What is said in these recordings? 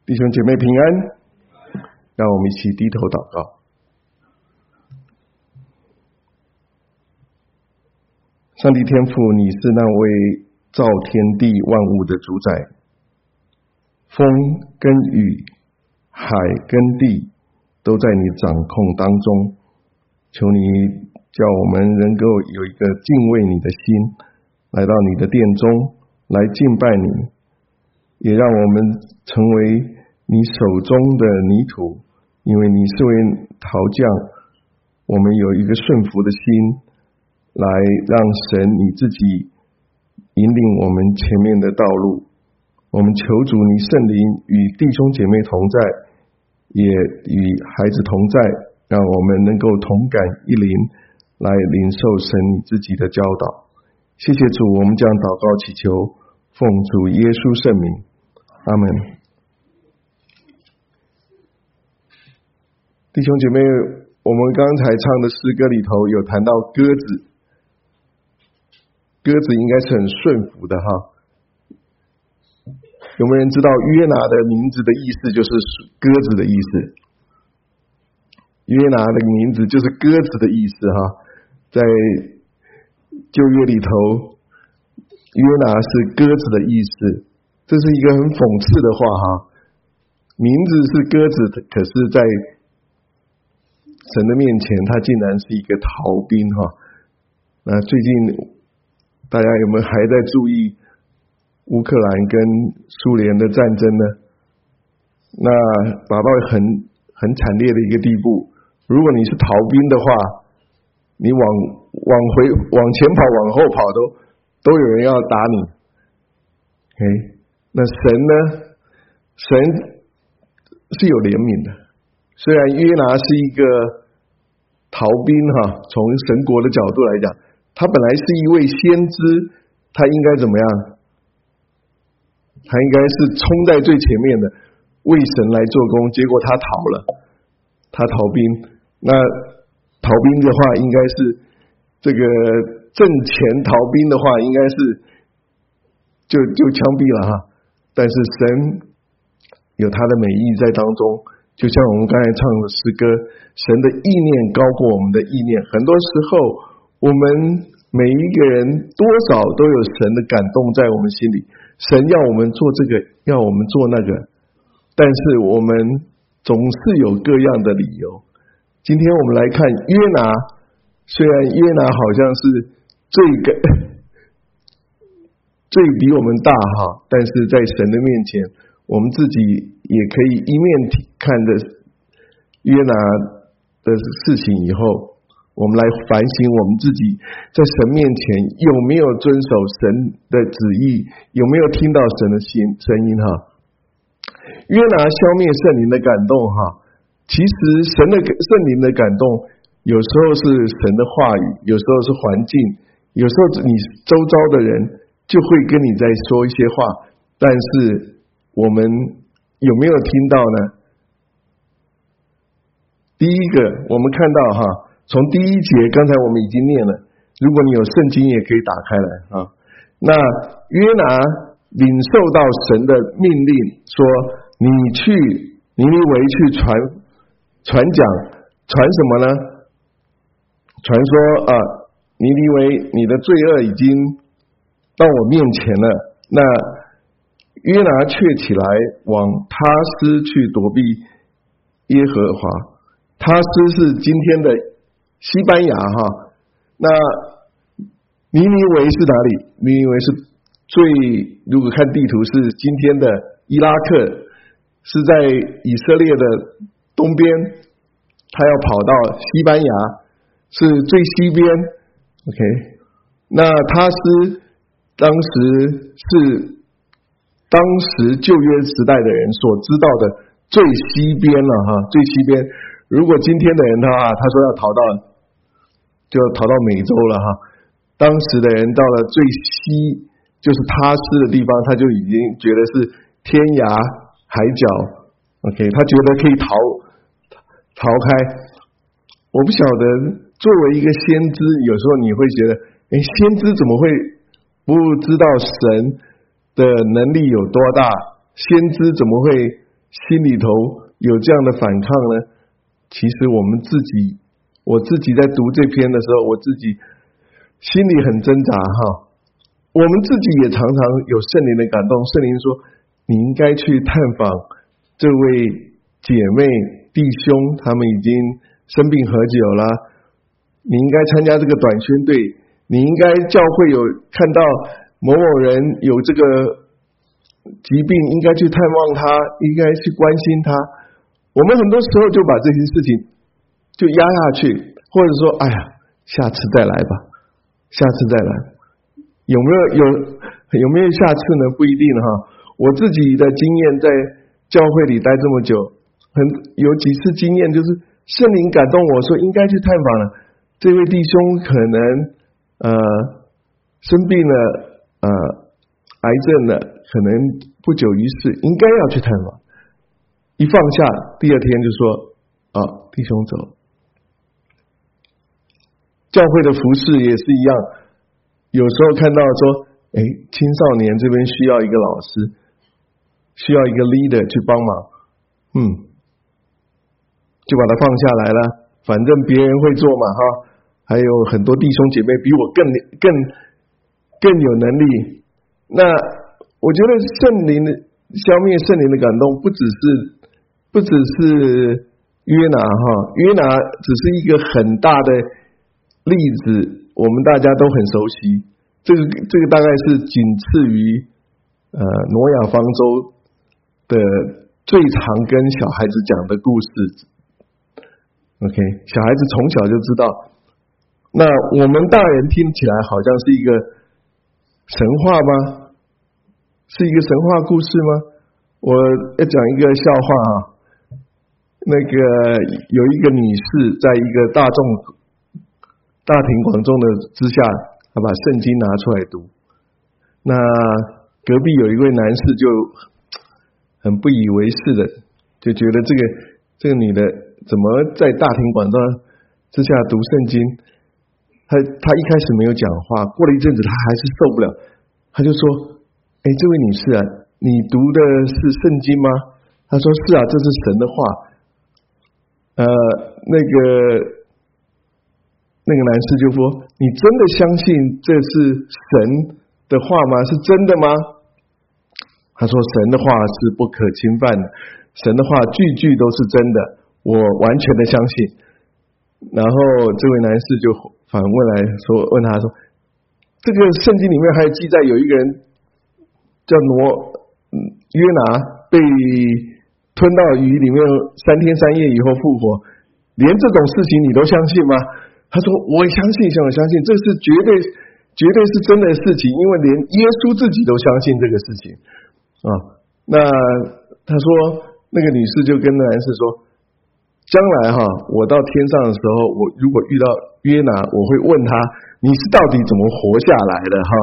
弟兄姐妹平安，让我们一起低头祷告。上帝天父，你是那位造天地万物的主宰，风跟雨，海跟地都在你掌控当中，求你叫我们能够有一个敬畏你的心，来到你的殿中来敬拜你，也让我们成为你手中的泥土，因为你是位陶匠，我们有一个顺服的心，来让神你自己引领我们前面的道路。我们求主你圣灵与弟兄姐妹同在，也与孩子同在，让我们能够同感一灵，来领受神你自己的教导。谢谢主，我们将祷告祈求，奉主耶稣圣名，阿们。弟兄姐妹，我们刚才唱的诗歌里头有谈到鸽子，鸽子应该是很顺服的哈。有没有人知道约拿的名字的意思就是鸽子的意思？约拿的名字就是鸽子的意思哈。在旧约里头，约拿是鸽子的意思，这是一个很讽刺的话哈。名字是鸽子，可是在神的面前，他竟然是一个逃兵哈。那最近大家有没有还在注意乌克兰跟苏联的战争呢？那达到很惨烈的一个地步。如果你是逃兵的话，你往前跑、往后跑都有人要打你。那神呢？神是有怜悯的。虽然约拿是一个逃兵哈，从神国的角度来讲，他本来是一位先知，他应该怎么样？他应该是冲在最前面的，为神来做工，结果他逃了，他逃兵。那逃兵的话，应该是这个挣钱逃兵的话，应该是就枪毙了哈。但是神有他的美意在当中。就像我们刚才唱的诗歌，神的意念高过我们的意念。很多时候，我们每一个人多少都有神的感动在我们心里。神要我们做这个，要我们做那个，但是我们总是有各样的理由。今天我们来看约拿，虽然约拿好像是最比我们大哈，但是在神的面前，我们自己也可以一面看着约拿的事情以后，我们来反省我们自己在神面前有没有遵守神的旨意，有没有听到神的声音哈。约拿消灭圣灵的感动哈，其实圣灵的感动有时候是神的话语，有时候是环境，有时候你周遭的人就会跟你在说一些话，但是我们有没有听到呢？第一个，我们看到哈，从第一节刚才我们已经念了，如果你有圣经也可以打开来啊。那约拿领受到神的命令，说你去尼尼微去传讲，传什么呢？传说尼尼微你的罪恶已经到我面前了。那约拿却起来往他施去躲避耶和华。他施是今天的西班牙哈。那尼尼微是哪里？尼尼微是如果看地图是今天的伊拉克，是在以色列的东边，他要跑到西班牙是最西边。OK， 那他施当时旧约时代的人所知道的最西边了哈，最西边。如果今天的人的话，他说要就逃到美洲了哈。当时的人到了最西，就是他施的地方，他就已经觉得是天涯海角。OK， 他觉得可以逃开。我不晓得，作为一个先知，有时候你会觉得，先知怎么会不知道神的能力有多大？先知怎么会心里头有这样的反抗呢？其实我自己在读这篇的时候，我自己心里很挣扎哈。我们自己也常常有圣灵的感动，圣灵说你应该去探访这位姐妹弟兄，他们已经生病很久了，你应该参加这个短宣队，你应该教会有看到某某人有这个疾病，应该去探望他，应该去关心他。我们很多时候就把这些事情就压下去，或者说哎呀下次再来吧，下次再来。有没有下次呢？不一定哈。我自己的经验，在教会里待这么久，有几次经验就是圣灵感动我说应该去探访了，这位弟兄可能生病了，癌症了，可能不久于世，应该要去探访。一放下，第二天就说弟兄走。教会的服事也是一样，有时候看到说青少年这边需要一个老师，需要一个 leader 去帮忙，就把它放下来了，反正别人会做嘛哈。还有很多弟兄姐妹比我更有能力。那我觉得圣灵的消灭圣灵的感动，不只是约拿哈，约拿只是一个很大的例子，我们大家都很熟悉。这个大概是仅次于挪亚方舟的最常跟小孩子讲的故事。OK， 小孩子从小就知道。那我们大人听起来好像是一个神话吗？是一个神话故事吗？我要讲一个笑话啊。那个有一个女士在一个大庭广众的之下，她把圣经拿出来读。那隔壁有一位男士就很不以为是的，就觉得这个女的怎么在大庭广众之下读圣经？他一开始没有讲话，过了一阵子他还是受不了，他就说：这位女士啊，你读的是圣经吗？他说：是啊，这是神的话。那个男士就说：你真的相信这是神的话吗？是真的吗？他说：神的话是不可侵犯的，神的话句句都是真的，我完全的相信。然后这位男士就反问他说：这个圣经里面还有记载，有一个人叫约拿被吞到鱼里面3天3夜以后复活，连这种事情你都相信吗？他说：我相信，这是绝对是真的事情，因为连耶稣自己都相信这个事情啊。那他说，那个女士就跟男士说：将来我到天上的时候，我如果遇到约拿，我会问他，你是到底怎么活下来的哈？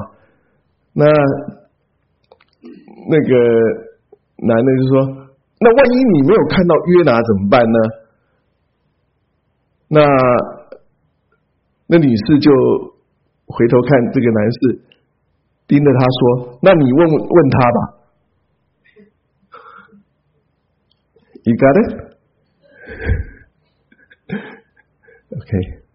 那个男的就说：那万一你没有看到约拿怎么办呢？那女士就回头看这个男士，盯着他说：那你问他吧。You got it? OK，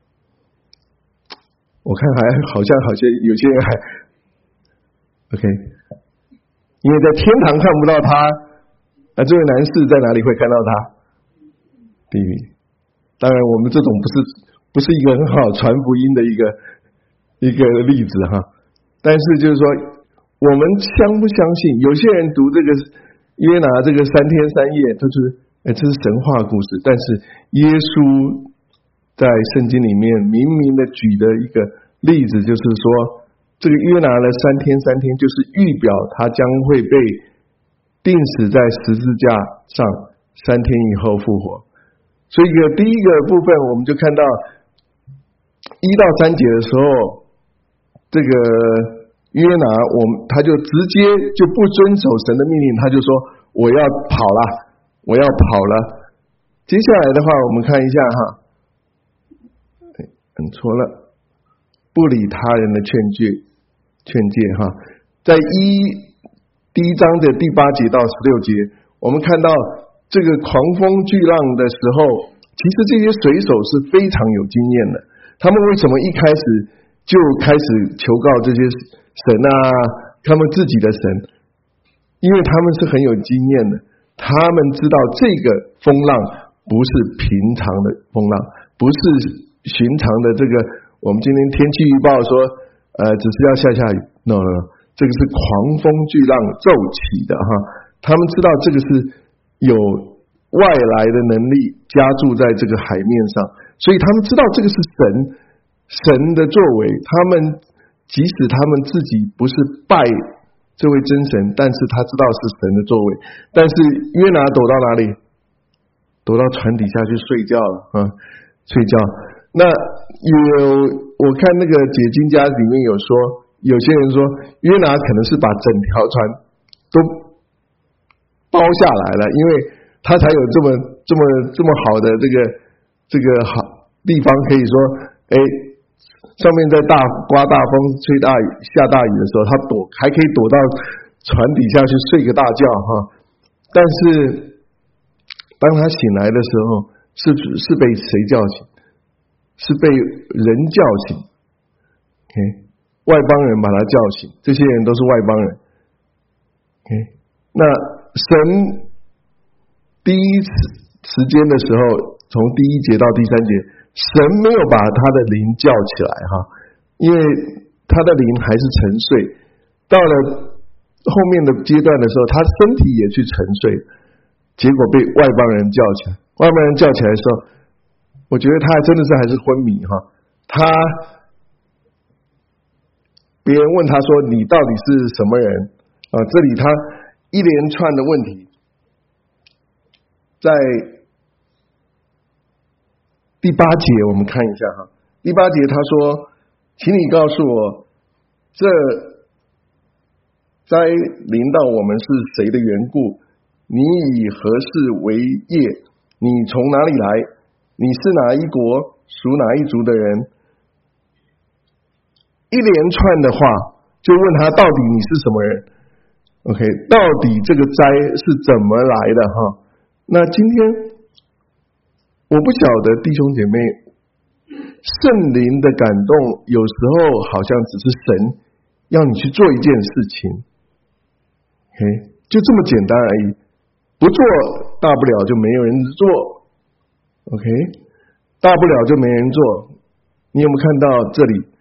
我看好像有些人还 OK， 因为在天堂看不到他，这位男士在哪里会看到他？地狱。当然，我们这种不是一个很好传福音的一个例子哈。但是就是说，我们相不相信？有些人读这个约拿这个3天3夜，他就是这是神话故事，但是耶稣在圣经里面明明的举的一个例子，就是说这个约拿了3天3天，就是预表他将会被钉死在十字架上，3天以后复活。所以第一个部分我们就看到1到3节的时候，这个约拿他就直接就不遵守神的命令，他就说我要跑了。接下来的话我们看一下哈，错了，不理他人的劝诫哈，在第一章的第8节到16节，我们看到这个狂风巨浪的时候，其实这些水手是非常有经验的。他们为什么一开始就开始求告这些神啊，他们自己的神？因为他们是很有经验的，他们知道这个风浪不是平常的风浪，不是寻常的这个我们今天天气预报说只是要下雨 no， 这个是狂风巨浪骤起的哈。他们知道这个是有外来的能力加注在这个海面上，所以他们知道这个是神的作为。他们即使他们自己不是拜这位真神，但是他知道是神的作为。但是约拿躲到哪里？躲到船底下去睡觉了啊，睡觉。那我看那个解经家里面有说，有些人说约拿可能是把整条船都包下来了，因为他才有这么好的这个好地方，可以说上面在刮大风吹大雨下大雨的时候，他还可以躲到船底下去睡个大觉哈。但是当他醒来的时候，是被谁叫醒？是被人叫醒。外邦人把他叫醒，这些人都是外邦人。那神第一时间的时候，从第1节到第3节，神没有把他的灵叫起来哈，因为他的灵还是沉睡。到了后面的阶段的时候，他身体也去沉睡，结果被外邦人叫起来。外邦人叫起来的时候，我觉得他真的还是昏迷哈。别人问他说：“你到底是什么人？”这里他一连串的问题，在第8节我们看一下哈。第8节他说：“请你告诉我，这灾临到我们是谁的缘故？你以何事为业？你从哪里来？你是哪一国？属哪一族的人？”一连串的话就问他到底你是什么人 OK， 到底这个灾是怎么来的哈？那今天我不晓得弟兄姐妹，圣灵的感动有时候好像只是神要你去做一件事情 OK， 就这么简单而已，不做大不了就没有人做 OK， 大不了就没人做。你有没有看到这里？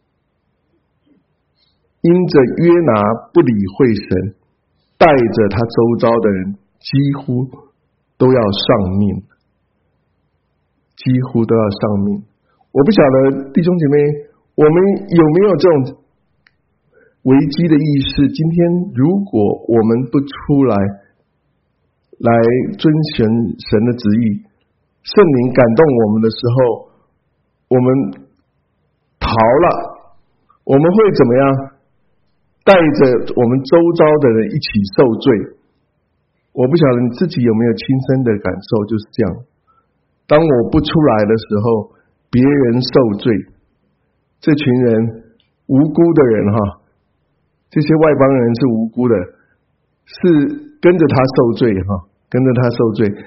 因着约拿不理会神，带着他周遭的人几乎都要丧命，几乎都要丧命。我不晓得弟兄姐妹，我们有没有这种危机的意识？今天如果我们不出来遵循神的旨意，圣灵感动我们的时候，我们逃了，我们会怎么样？带着我们周遭的人一起受罪。我不晓得你自己有没有亲身的感受，就是这样。当我不出来的时候，别人受罪，这群人无辜的人哈，这些外邦人是无辜的，是跟着他受罪哈，跟着他受罪。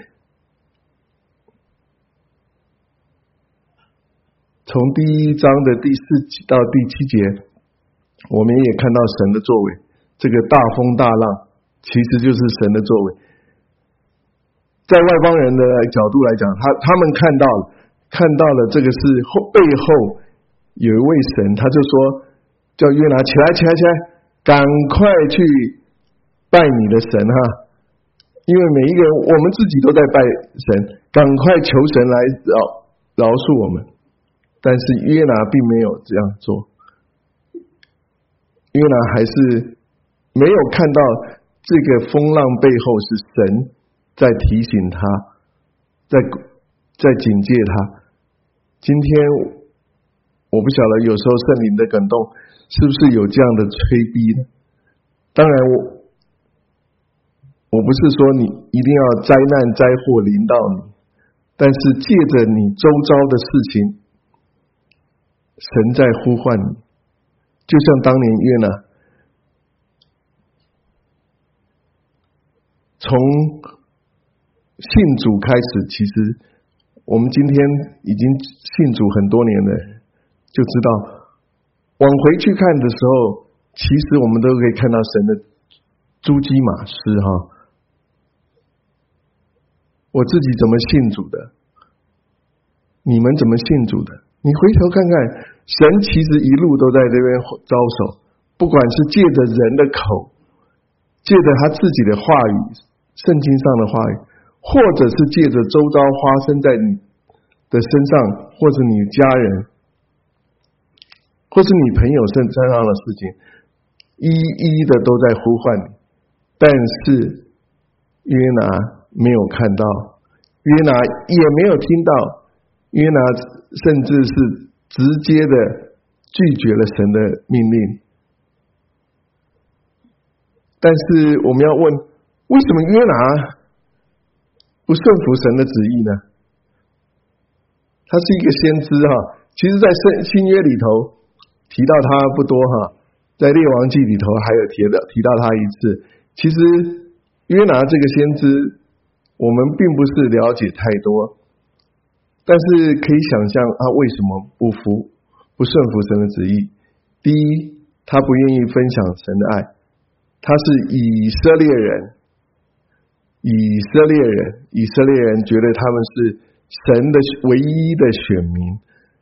从第1章的第4到第7节。我们也看到神的作为，这个大风大浪其实就是神的作为。在外邦人的角度来讲，他们看到了这个是背后有一位神，他就说叫约拿起来，赶快去拜你的神哈，因为每一个人我们自己都在拜神，赶快求神来饶恕我们。但是约拿并没有这样做。约拿还是没有看到这个风浪背后是神在提醒他，在警戒他。今天我不晓得有时候圣灵的感动是不是有这样的催逼呢？当然我不是说你一定要灾难灾祸临到你，但是借着你周遭的事情，神在呼唤你。就像当年约拿，从信主开始，其实我们今天已经信主很多年了，就知道往回去看的时候，其实我们都可以看到神的蛛迹马迹哈。我自己怎么信主的？你们怎么信主的？你回头看看，神其实一路都在这边招手，不管是借着人的口，借着他自己的话语，圣经上的话语，或者是借着周遭发生在你的身上，或是你家人，或是你朋友身上的事情，一一的都在呼唤你。但是约拿没有看到，约拿也没有听到，约拿甚至是直接的拒绝了神的命令。但是我们要问，为什么约拿不顺服神的旨意呢？他是一个先知哈，其实在新约里头提到他不多哈，在列王记里头还有提到他一次。其实约拿这个先知我们并不是了解太多，但是可以想象他为什么不顺服神的旨意。第一，他不愿意分享神的爱，他是以色列人觉得他们是神的唯一的选民，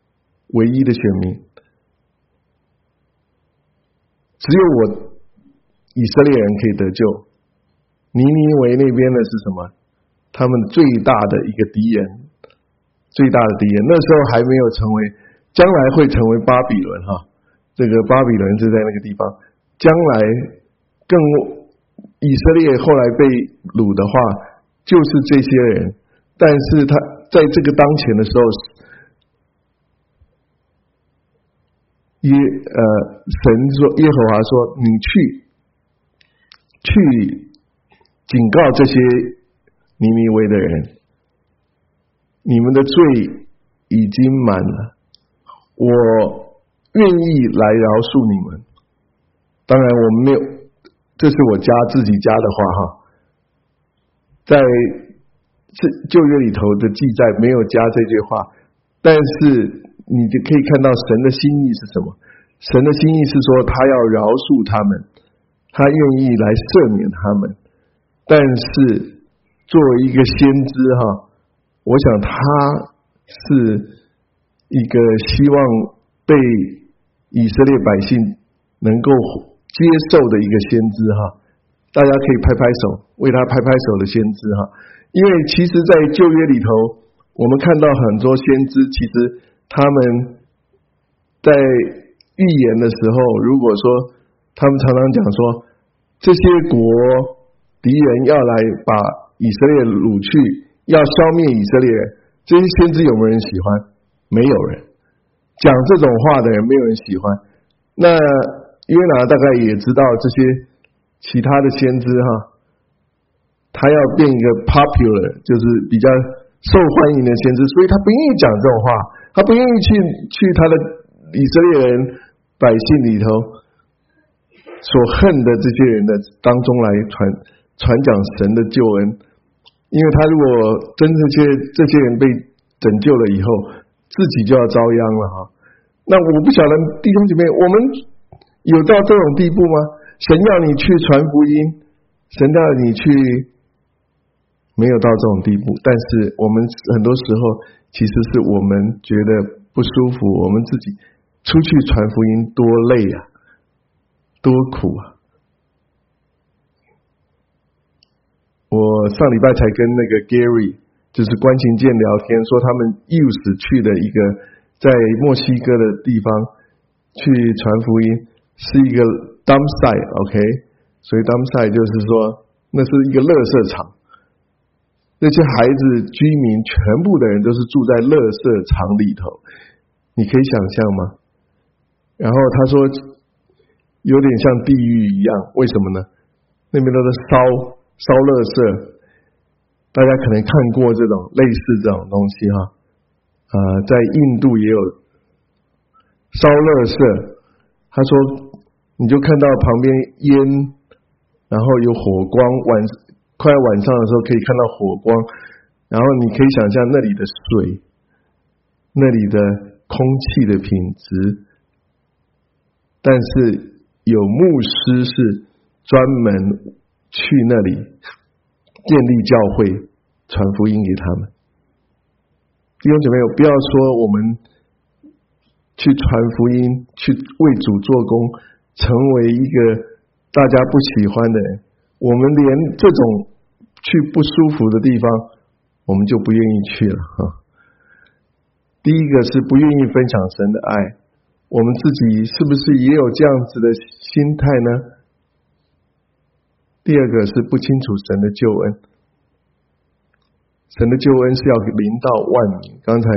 只有我以色列人可以得救。尼尼微那边的是什么？他们最大的一个敌人，那时候还没有成为，将来会成为巴比伦哈。这个巴比伦是在那个地方，将来更以色列后来被掳的话，就是这些人。但是他在这个当前的时候，神说，耶和华说，你去警告这些尼尼微的人，你们的罪已经满了，我愿意来饶恕你们。当然我们没有，这是我自己加的话哈，在旧约里头的记载没有加这句话，但是你就可以看到神的心意是什么。神的心意是说，他要饶恕他们，他愿意来赦免他们。但是作为一个先知哈，我想他是一个希望被以色列百姓能够接受的一个先知哈。大家可以拍拍手，为他拍拍手的先知哈。因为其实在旧约里头，我们看到很多先知，其实他们在预言的时候，如果说他们常常讲说，这些国敌人要来把以色列掳去，要消灭以色列人，这些先知有没有人喜欢？没有人。讲这种话的人没有人喜欢。那约拿大概也知道这些其他的先知哈，他要变一个 popular， 就是比较受欢迎的先知，所以他不愿意讲这种话，他不愿意去他的以色列人百姓里头所恨的这些人的当中来传讲神的救恩。因为他如果真正这些人被拯救了以后，自己就要遭殃了哈。那我不晓得弟兄姐妹，我们有到这种地步吗？神要你去传福音，神要你去，没有到这种地步。但是我们很多时候其实是我们觉得不舒服，我们自己出去传福音多累啊，多苦啊。我上礼拜才跟那个 Gary， 就是关琴健聊天，说他们 youth 去的一个在墨西哥的地方去传福音，是一个 dump site OK， 所以 dump site 就是说那是一个垃圾场，那些孩子居民全部的人都是住在垃圾场里头，你可以想象吗？然后他说有点像地狱一样，为什么呢？那边都是烧垃圾，大家可能看过这种类似这种东西哈，在印度也有烧垃圾。他说你就看到旁边烟，然后有火光， 快晚上的时候可以看到火光，然后你可以想象那里的水，那里的空气的品质。但是有牧师是专门去那里建立教会，传福音给他们。弟兄姐妹，不要说我们去传福音，去为主做工，成为一个大家不喜欢的人，我们连这种去不舒服的地方我们就不愿意去了第一个是不愿意分享神的爱，我们自己是不是也有这样子的心态呢？第二个是不清楚神的救恩，神的救恩是要临到万民。刚才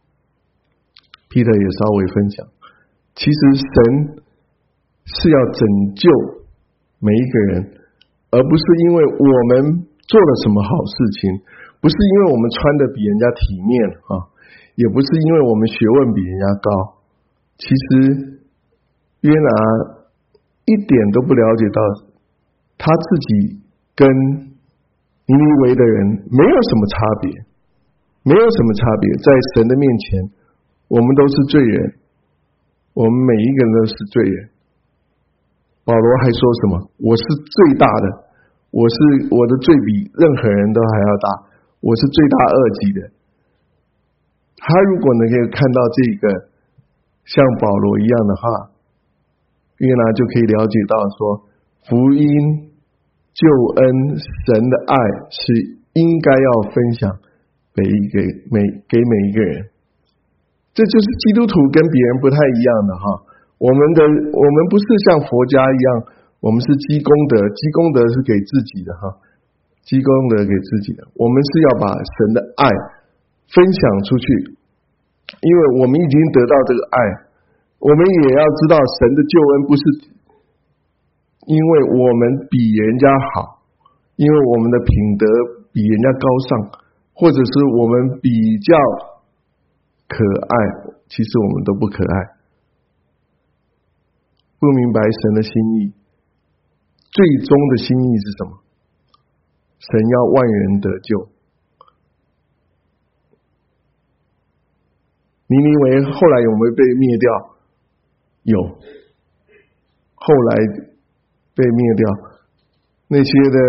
Peter 也稍微分享，其实神是要拯救每一个人，而不是因为我们做了什么好事情，不是因为我们穿的比人家体面也不是因为我们学问比人家高。其实约拿一点都不了解到他自己跟尼尼微的人没有什么差别，没有什么差别。在神的面前，我们都是罪人，我们每一个人都是罪人。保罗还说什么？我是最大的，我的罪比任何人都还要大，我是罪大恶极的。他如果能够看到这个像保罗一样的话，约拿就可以了解到说，福音救恩神的爱是应该要分享给每一个人。这就是基督徒跟别人不太一样的我们不是像佛家一样，我们是积功德，积功德是给自己的积功德给自己的。我们是要把神的爱分享出去，因为我们已经得到这个爱，我们也要知道神的救恩不是因为我们比人家好，因为我们的品德比人家高尚，或者是我们比较可爱，其实我们都不可爱。不明白神的心意，最终的心意是什么？神要万人得救。尼尼微后来有没有被灭掉？有，后来被灭掉。那些的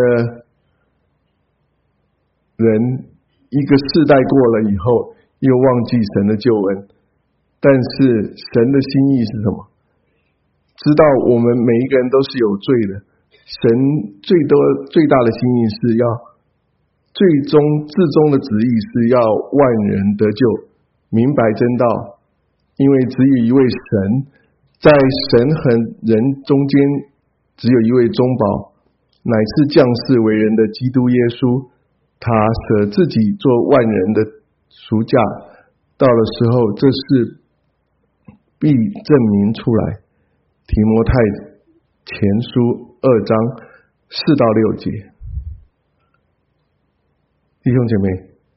人一个世代过了以后，又忘记神的救恩。但是神的心意是什么？知道我们每一个人都是有罪的，神最大的心意是要至终的旨意是要万人得救，明白真道。因为只有一位神，在神和人中间只有一位中保，乃是降世为人的基督耶稣，他舍自己做万人的赎价，到了时候这事必证明出来。提摩太前书2章4到6节。弟兄姐妹，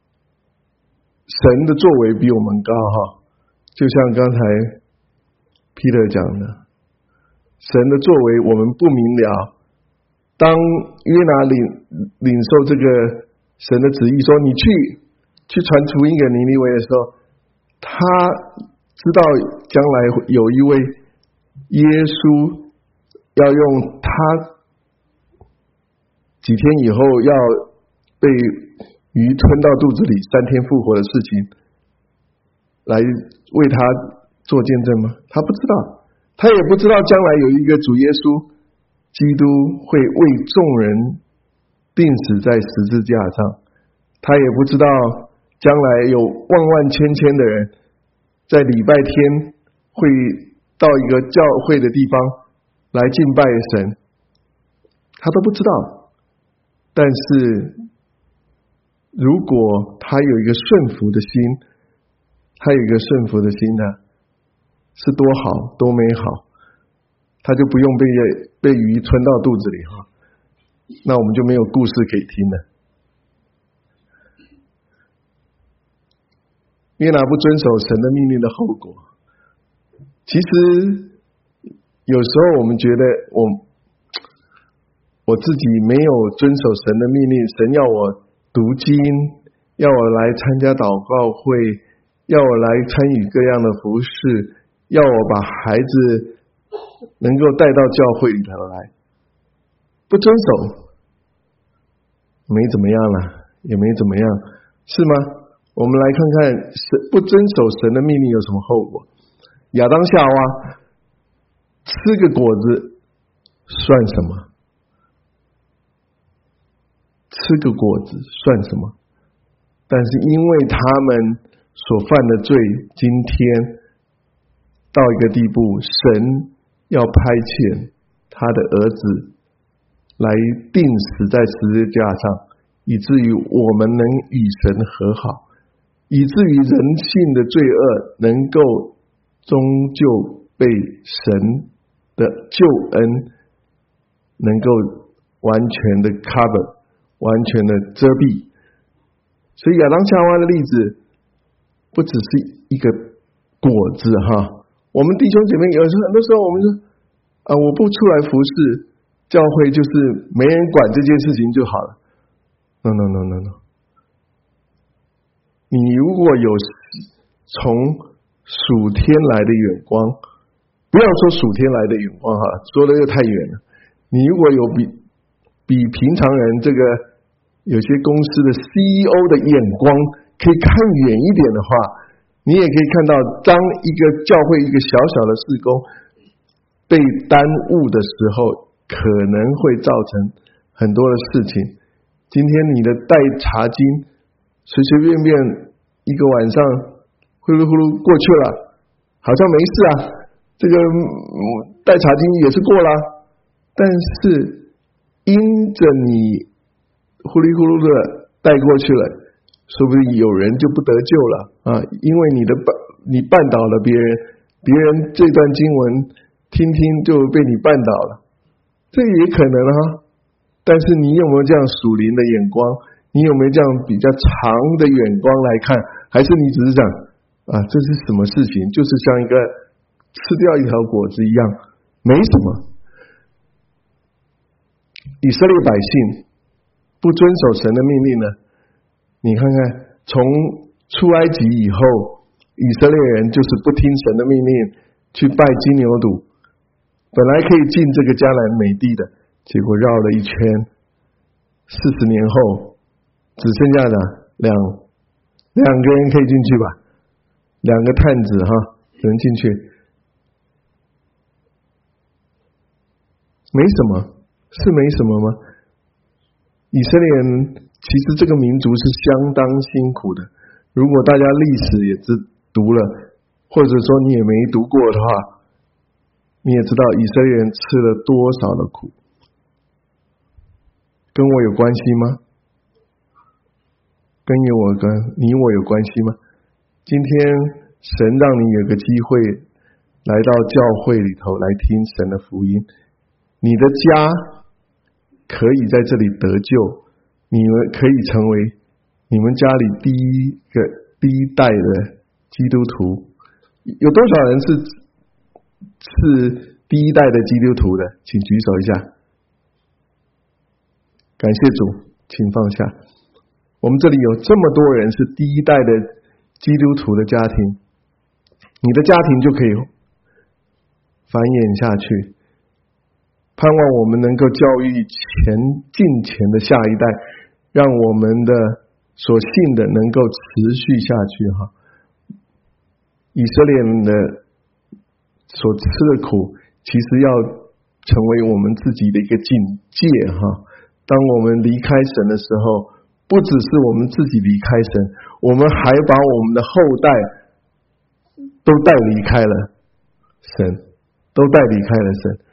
神的作为比我们高就像刚才 Peter 讲的，神的作为我们不明了。当约拿领受这个神的旨意说你去传福音给尼尼微的时候，他知道将来有一位耶稣要用他几天以后要被鱼吞到肚子里3天复活的事情来为他做见证吗？他不知道，他也不知道将来有一个主耶稣基督会为众人钉死在十字架上，他也不知道将来有万万千千的人在礼拜天会到一个教会的地方来敬拜神，他都不知道。但是如果他有一个顺服的心，他有一个顺服的心呢，是多好多美好，他就不用被鱼吞到肚子里那我们就没有故事可以听了。约拿不遵守神的命令的后果，其实有时候我们觉得我我自己没有遵守神的命令，神要我读经，要我来参加祷告会，要我来参与各样的服事，要我把孩子能够带到教会里头来，不遵守，没怎么样了，也没怎么样，是吗？我们来看看不遵守神的命令有什么后果。亚当夏娃吃个果子算什么？吃个果子算什么？但是因为他们所犯的罪，今天到一个地步，神要派遣他的儿子来钉死在十字架上，以至于我们能与神和好，以至于人性的罪恶能够终究被神的救恩能够完全的 cover， 完全的遮蔽。所以亚当夏娃的例子不只是一个果子哈。我们弟兄姐妹很多时候我们说我不出来服侍教会，就是没人管这件事情就好了。No， 你如果有从属天来的眼光，不要说属天来的眼光哈，说的又太远了。你如果有比平常人这个有些公司的 CEO 的眼光可以看远一点的话，你也可以看到，当一个教会一个小小的事工被耽误的时候，可能会造成很多的事情。今天你的带查经随随便便一个晚上呼噜呼噜过去了，好像没事啊，这个带查经也是过了，但是因着你呼哩呼噜的带过去了，说不定有人就不得救了因为你绊倒了别人，别人这段经文听听就被你绊倒了，这也可能但是你有没有这样属灵的眼光？你有没有这样比较长的眼光来看？还是你只是讲这是什么事情？就是像一个吃掉一条果子一样，没什么。以色列百姓不遵守神的命令呢？你看看，从出埃及以后，以色列人就是不听神的命令，去拜金牛犊，本来可以进这个迦南美地的，结果绕了一圈，40年后只剩下的两个人可以进去吧，2个探子能进去，没什么，是没什么吗？以色列人其实这个民族是相当辛苦的，如果大家历史也读了，或者说你也没读过的话，你也知道以色列人吃了多少的苦。跟我有关系吗？跟你我有关系吗？今天神让你有个机会来到教会里头来听神的福音，你的家可以在这里得救，你们可以成为你们家里第一代的基督徒。有多少人是第一代的基督徒的？请举手一下。感谢主，请放下。我们这里有这么多人是第一代的基督徒的家庭，你的家庭就可以繁衍下去。盼望我们能够教育近前的下一代，让我们的所信的能够持续下去以色列人的所吃的苦，其实要成为我们自己的一个警戒当我们离开神的时候，不只是我们自己离开神，我们还把我们的后代都带离开了神，都带离开了神。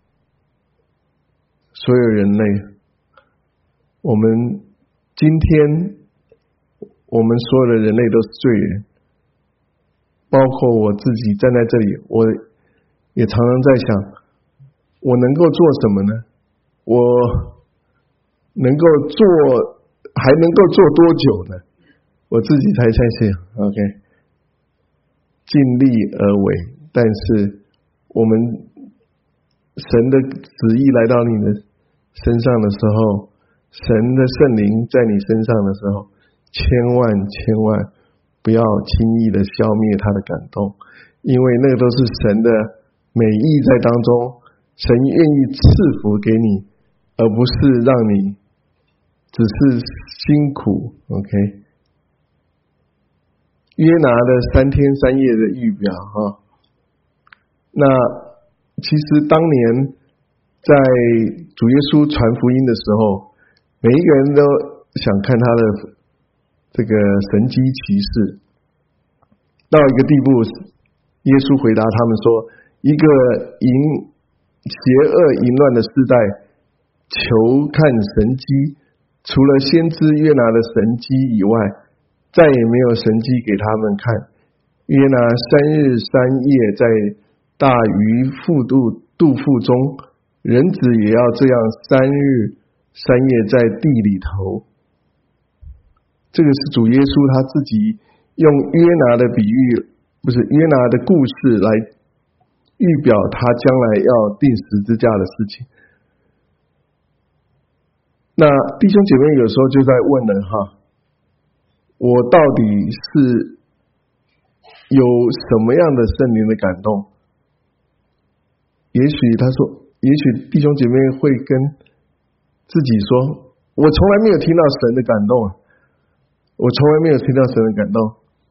所有人类，我们今天我们所有的人类都是罪人，包括我自己站在这里，我也常常在想，我能够做什么呢？我能够做，还能够做多久呢？我自己才相信 OK， 尽力而为，但是我们神的旨意来到你的身上的时候，神的圣灵在你身上的时候，千万不要轻易的消灭他的感动，因为那个都是神的美意在当中，神愿意赐福给你，而不是让你只是辛苦。 OK， 约拿的3天3夜的预表那其实当年在主耶稣传福音的时候，每一个人都想看他的这个神迹奇事，到一个地步，耶稣回答他们说，一个邪恶淫乱的世代求看神迹，除了先知约拿的神迹以外，再也没有神迹给他们看。约拿3日3夜在大鱼肚腹中，人子也要这样3日3夜在地里头。这个是主耶稣他自己用约拿的比喻，不是约拿的故事来预表他将来要钉十字架的事情。那弟兄姐妹有时候就在问了我到底是有什么样的圣灵的感动？也许弟兄姐妹会跟自己说，我从来没有听到神的感动我从来没有听到神的感动。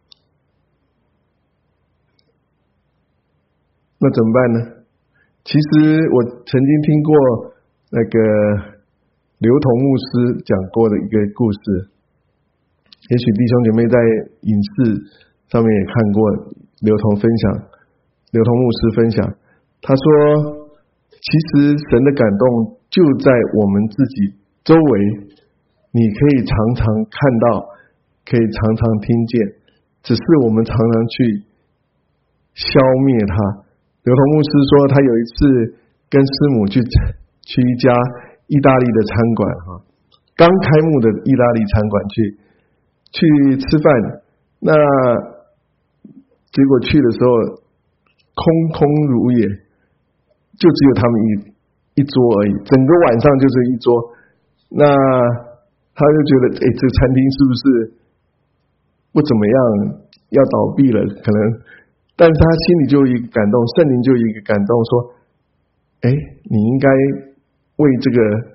那怎么办呢？其实我曾经听过那个刘同牧师讲过的一个故事，也许弟兄姐妹在影视上面也看过刘同牧师分享，他说其实神的感动就在我们自己周围，你可以常常看到，可以常常听见，只是我们常常去消灭它。刘同牧师说，他有一次跟师母去一家意大利的餐馆刚开幕的意大利餐馆去吃饭，那结果去的时候空空如也，就只有他们一桌而已，整个晚上就是一桌。那他就觉得这个餐厅是不是不怎么样，要倒闭了可能，但是他心里就有一个感动，圣灵就有一个感动说，你应该为这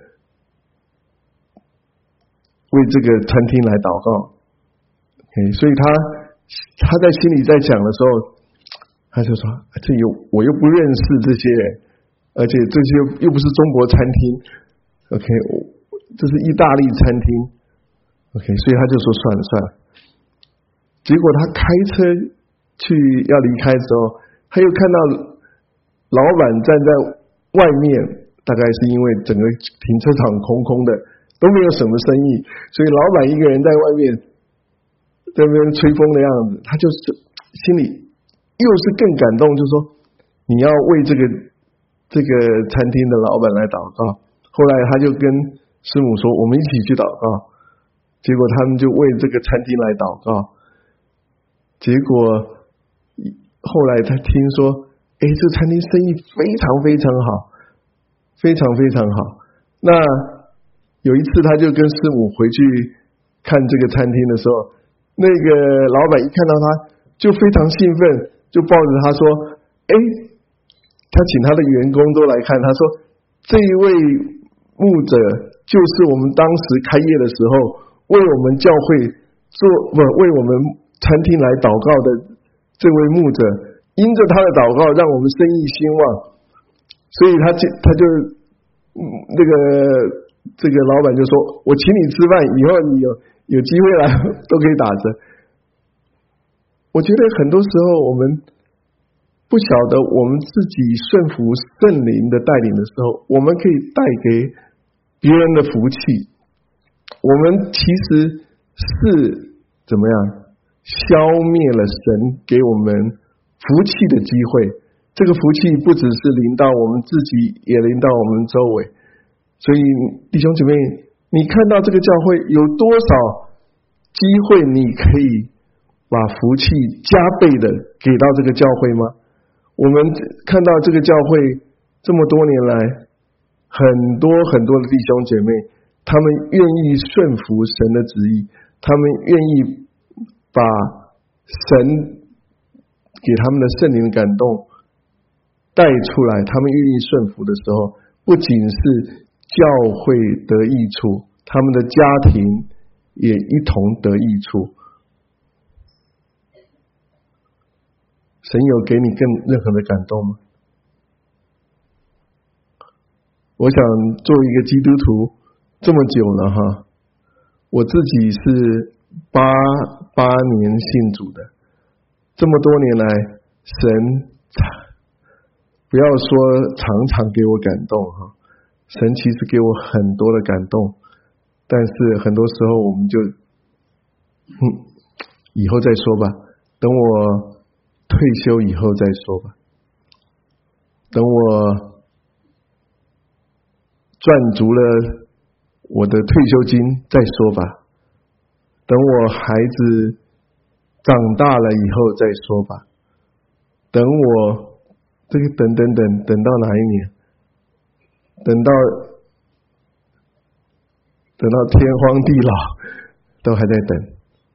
个餐厅来祷告。所以他在心里在讲的时候，他就说我又不认识这些人，而且这些又不是中国餐厅，OK， 这是意大利餐厅，OK， 所以他就说算了。结果他开车去要离开的时候，他又看到老板站在外面，大概是因为整个停车场空空的，都没有什么生意，所以老板一个人在外面在那边吹风的样子，他就是心里又是更感动，就说你要为这个餐厅的老板来祷告。后来他就跟师母说，我们一起去祷告。结果他们就为这个餐厅来祷告。结果后来他听说，这个餐厅生意非常非常好，非常非常好。那有一次他就跟师母回去看这个餐厅的时候，那个老板一看到他就非常兴奋，就抱着他说，他请他的员工都来看，他说这一位牧者就是我们当时开业的时候为我们教会为我们餐厅来祷告的这位牧者，因着他的祷告让我们生意兴旺，所以他就这个老板就说，我请你吃饭，以后你有机会来都可以打折。我觉得很多时候我们不晓得我们自己顺服圣灵的带领的时候，我们可以带给别人的福气。我们其实是怎么样消灭了神给我们福气的机会，这个福气不只是临到我们自己，也临到我们周围。所以弟兄姐妹，你看到这个教会有多少机会你可以把福气加倍的给到这个教会吗？我们看到这个教会这么多年来很多很多的弟兄姐妹，他们愿意顺服神的旨意，他们愿意把神给他们的圣灵的感动带出来，他们愿意顺服的时候，不仅是教会得益处，他们的家庭也一同得益处。神有给你任何的感动吗？我想做一个基督徒这么久了哈，我自己是88年信主的，这么多年来，神不要说常常给我感动哈，神其实给我很多的感动，但是很多时候我们就以后再说吧，等我退休以后再说吧，等我赚足了我的退休金再说吧，等我孩子长大了以后再说吧，等我这个等到哪一年？等到天荒地老都还在等。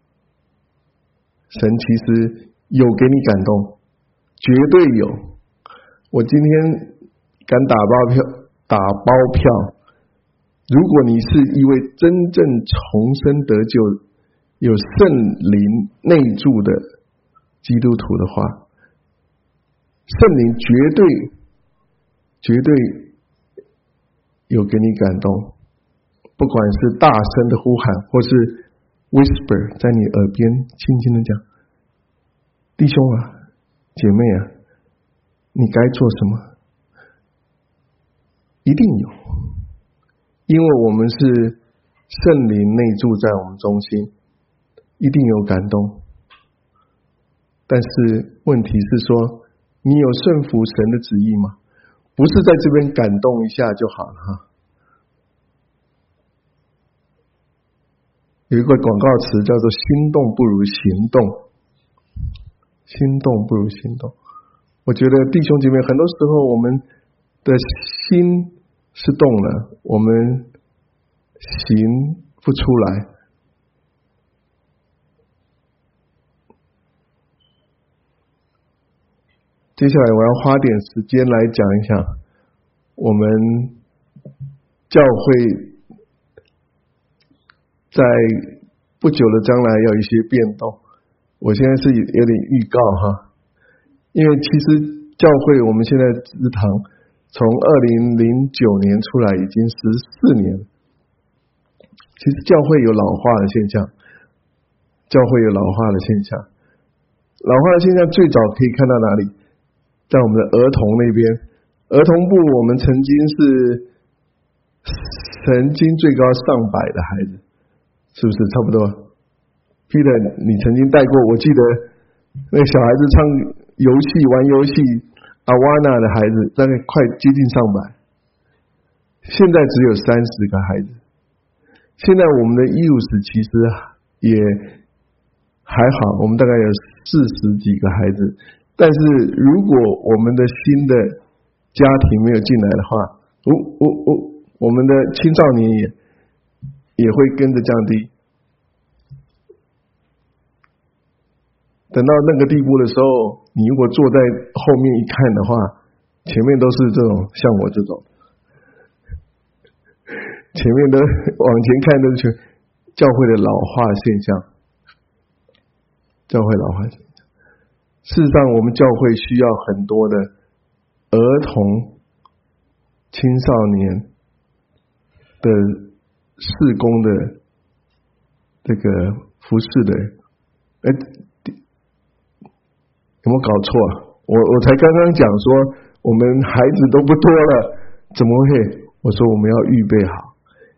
神其实有给你感动，绝对有。我今天敢打包票，如果你是一位真正重生得救、有圣灵内住的基督徒的话，圣灵绝对有给你感动，不管是大声的呼喊，或是 whisper 在你耳边轻轻的讲，弟兄啊，姐妹啊，你该做什么？一定有，因为我们是圣灵内住在我们中心，一定有感动。但是问题是说，你有顺服神的旨意吗？不是在这边感动一下就好了哈。有一个广告词叫做心动不如行动，心动不如行动。我觉得弟兄姐妹，很多时候我们的心是动了，我们行不出来。接下来我要花点时间来讲一下我们教会在不久的将来要有一些变动。我现在是有点预告哈，因为其实教会我们现在职堂从2009年出来已经14年了。其实教会有老化的现象，老化的现象最早可以看到哪里？在我们的儿童那边，儿童部我们曾经是神经最高上百的孩子，是不是差不多？Peter， 你曾经带过，我记得那个小孩子唱游戏、玩游戏阿瓦纳的孩子，大概快接近上百。现在只有30个孩子。现在我们的youth其实也还好，我们大概有40几个孩子。但是如果我们的新的家庭没有进来的话，我们的青少年也会跟着降低。等到那个地步的时候，你如果坐在后面一看的话，前面都是这种像我这种，前面的往前看都是教会的老化现象，教会老化现象。事实上，我们教会需要很多的儿童、青少年的事工的这个服侍的人。有没有搞错啊？我才刚刚讲说我们孩子都不多了，怎么会？我说我们要预备好。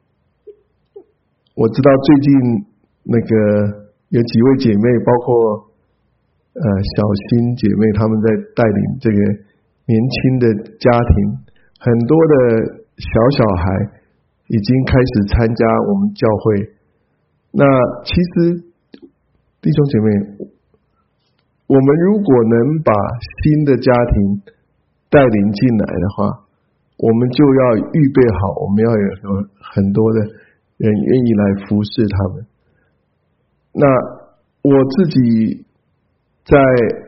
我知道最近那个有几位姐妹，包括小新姐妹，他们在带领这个年轻的家庭，很多的小孩已经开始参加我们教会。那其实弟兄姐妹，我们如果能把新的家庭带领进来的话， 我们就要预备好，我们要有很多的人愿意来服侍他们。那我自己在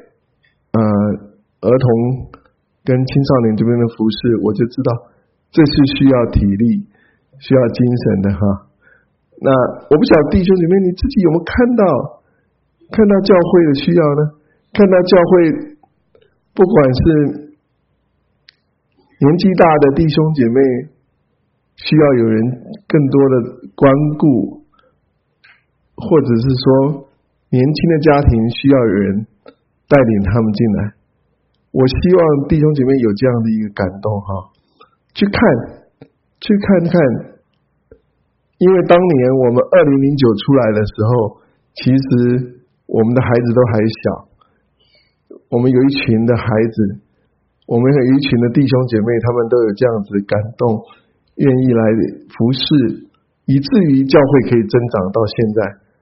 儿童跟青少年这边的服侍，我就知道这是需要体力需要精神的哈。那我不晓得弟兄姐妹你自己有没有看到教会的需要呢？看到教会不管是年纪大的弟兄姐妹需要有人更多的关顾，或者是说年轻的家庭需要有人带领他们进来。我希望弟兄姐妹有这样的一个感动哈，去看看，因为当年我们2009出来的时候，其实我们的孩子都还小，我们有一群的孩子，我们有一群的弟兄姐妹，他们都有这样子的感动，愿意来服侍，以至于教会可以增长到现在。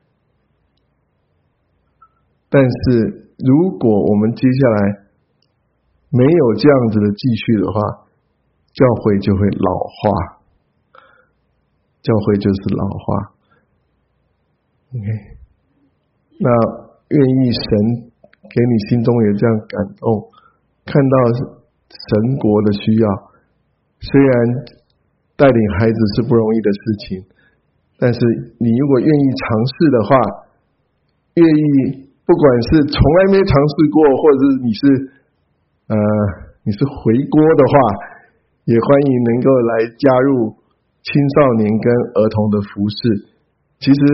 但是如果我们接下来没有这样子的继续的话，教会就会老化，教会就是老化。OK， 那愿意神给你心中有这样感动，看到神国的需要，虽然带领孩子是不容易的事情，但是你如果愿意尝试的话，愿意不管是从来没尝试过，或者是你是回锅的话，也欢迎能够来加入青少年跟儿童的服事。其实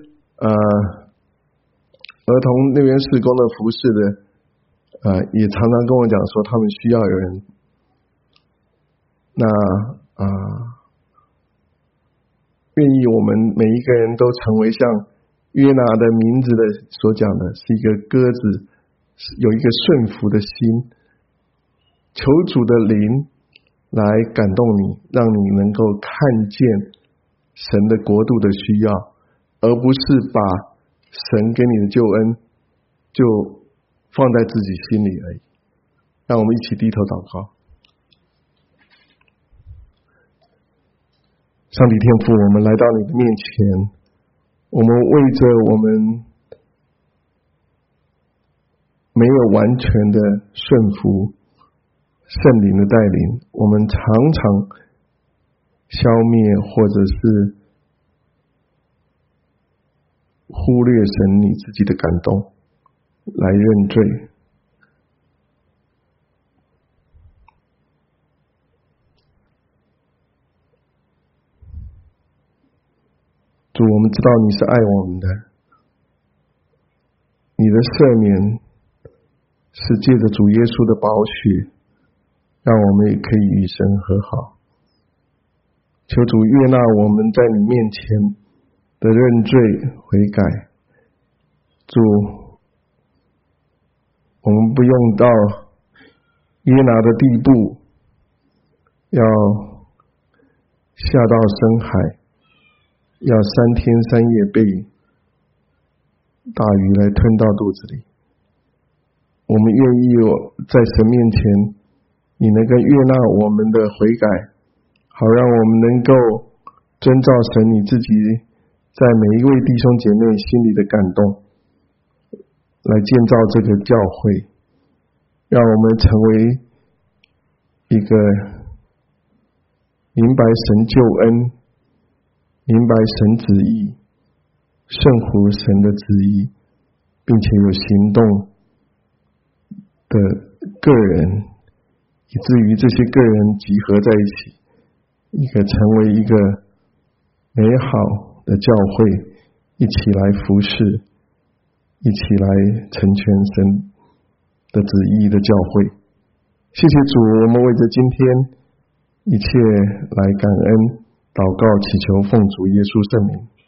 儿童那边事工的服事的也常常跟我讲说他们需要有人，那愿意我们每一个人都成为像约拿的名字的所讲的，是一个鸽子，有一个顺服的心，求主的灵来感动你，让你能够看见神的国度的需要，而不是把神给你的救恩就放在自己心里而已。让我们一起低头祷告。上帝天父，我们来到你的面前，我们为着我们没有完全的顺服圣灵的带领，我们常常消灭或者是忽略神你自己的感动来认罪。主，我们知道你是爱我们的，你的赦免是借着主耶稣的宝血，让我们也可以与神和好。求主悦纳我们在你面前的认罪悔改。主，我们不用到约拿的地步，要下到深海，要3天3夜被大鱼来吞到肚子里。我们愿意在神面前，你能够悦纳我们的悔改，好让我们能够遵照神你自己在每一位弟兄姐妹心里的感动，来建造这个教会，让我们成为一个明白神救恩，明白神旨意，顺服神的旨意，并且有行动的个人，以至于这些个人集合在一起，一个成为一个美好的教会，一起来服侍，一起来成全神的旨意的教会。谢谢主，我们为着今天一切来感恩祷告祈求，奉主耶稣圣名。